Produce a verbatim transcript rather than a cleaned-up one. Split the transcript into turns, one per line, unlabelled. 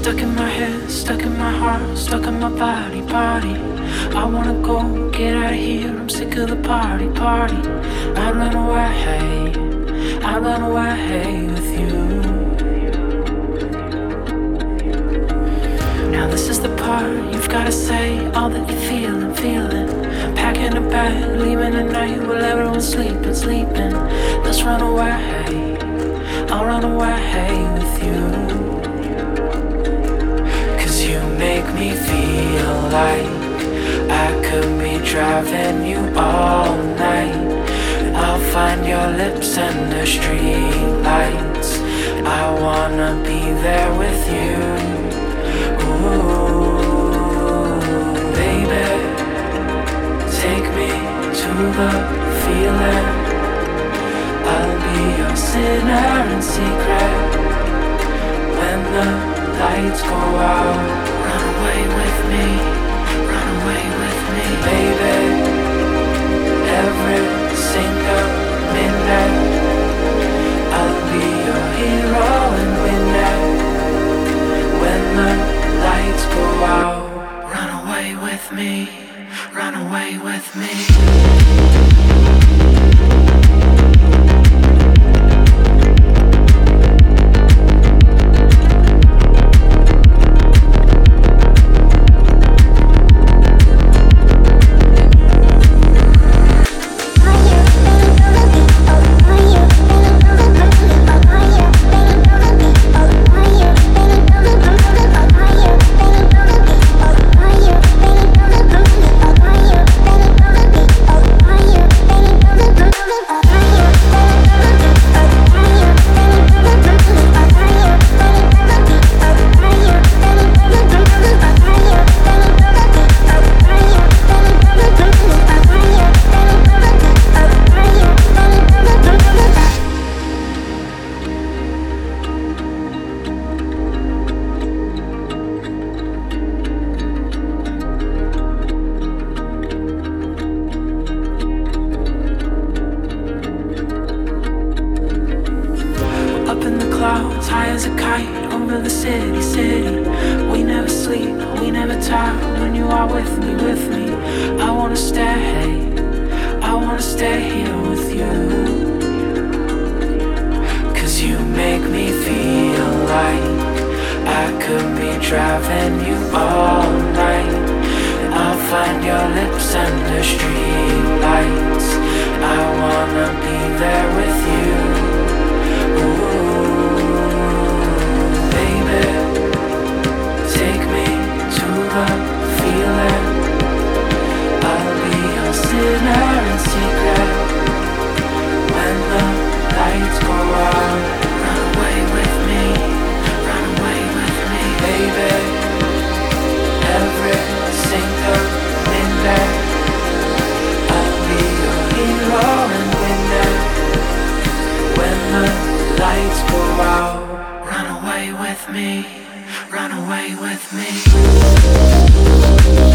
Stuck in my head, stuck in my heart, stuck in my body, body. I wanna go, get out of here, I'm sick of the party, party. I'd run away, I'd run away with you. Now this is the part, you've gotta say all that you're feeling, feeling. Packing a bag, leaving at night while everyone's sleeping, sleeping. Let's run away, I'll run away with you. You make me feel like I could be driving you all night. And I'll find your lips under the street lights. I wanna be there with you. Ooh, baby, take me to the feeling. I'll be your sinner in secret when the lights go out. Run away with me, run away with me, baby. Every single midnight, I'll be your hero and winner. When the lights go out, run away with me, run away with me. Clouds high as a kite over the city, city. We never sleep, we never tire. When you are with me, with me, I wanna stay, I wanna stay here with you. Cause you make me feel like I could be driving you all night. And I'll find your lips under street lights. I wanna be there with you. Ooh, take me to the feeling. I'll be your sinner in secret when the lights go out. Run away with me, run away with me, baby. Every single midnight, I'll be your hero and winner. When the lights go out, run away with me, run away with me.